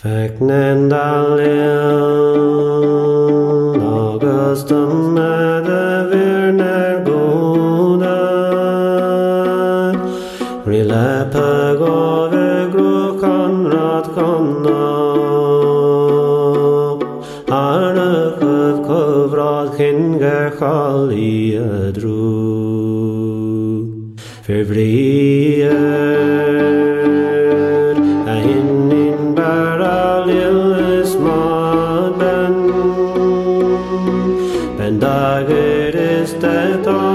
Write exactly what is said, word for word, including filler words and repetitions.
Feknen dalil Augustum ede virner goda Rilepe gove grukan rat kanna Arne köv kövrat kinger khali adru Fevrier Ahin baralil ismad ben Ben dager ist et